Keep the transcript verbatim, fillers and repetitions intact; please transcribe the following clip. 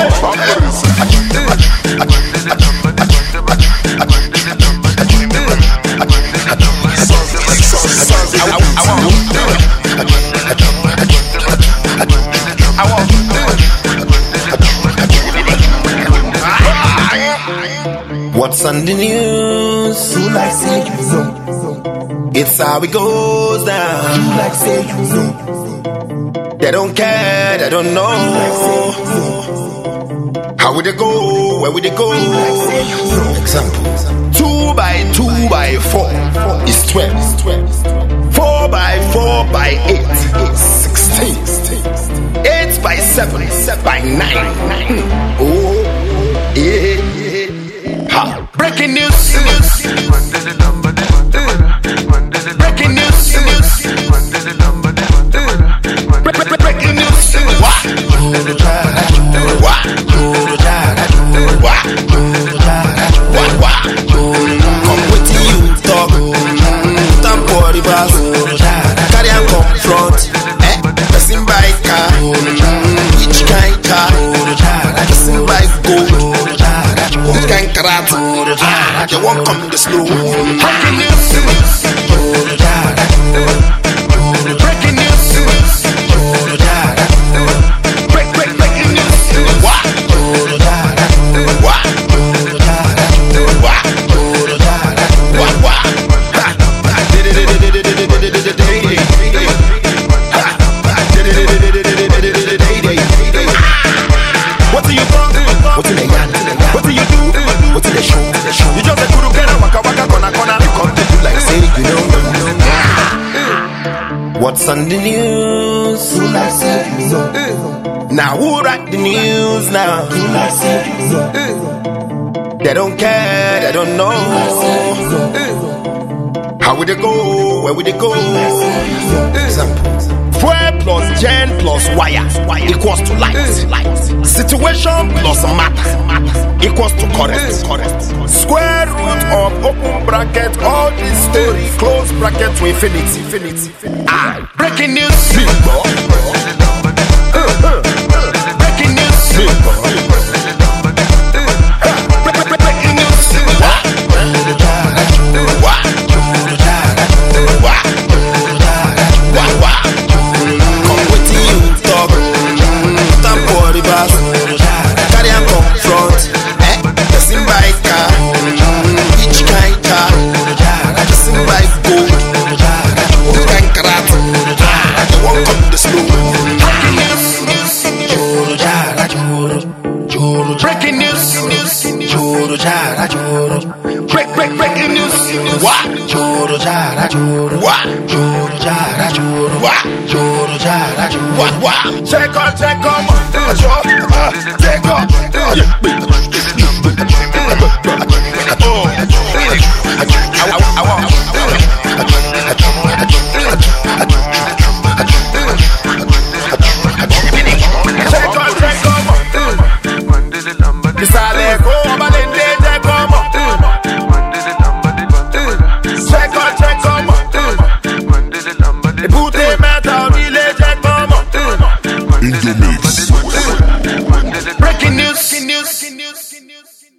What's on the news? You like say you know. It's how it goes down. You like say you know. They don't care, they don't know. How would they go? Where would they go? Example: two by two by four is twelve. Four by four by eight is sixteen. Eight by seven by nine. Oh, yeah. Ha. Breaking news. Breaking news. Breaking news. What? What? What? What? Come with you, talk. Stand for the bus. Carry and confront. Eh? Passing by car. Which kind car? Passing by gold. Which kind karate? Ah, you won't come this slow. Breaking news. Breaking news. Break, break, breaking news. What? What? What? What? What? What do you want? What do they got? What do you do? What do they show? You just a guru get a waka waka gonna gonna come to you like say you know. What's on the news? You like say you know. Now who write the news now? You like say you know. They don't care, they don't know. How would they go? Where would they go? Example: fuel plus gen plus wire equals to light. Situation plus matter equals to current. Square root of open bracket, all this story, close bracket to infinity. infinity. Ah, breaking news. Breaking news. Breaking news. What? What? What? What? What? Come with you, talk. Stand for the bus. Carry and confront. Eh? Passing by car. Which kind car? Passing by gold. Which kind karate? Ah, you won't come this slow. Breaking news. Breaking news. Break, break, breaking news. What? What? What? What? What? Check on, check on. Check on. I want. Check on, check on. Sale como valente, check on. Check on, check on. Pute metal, village, check on. In the mix. Breaking news.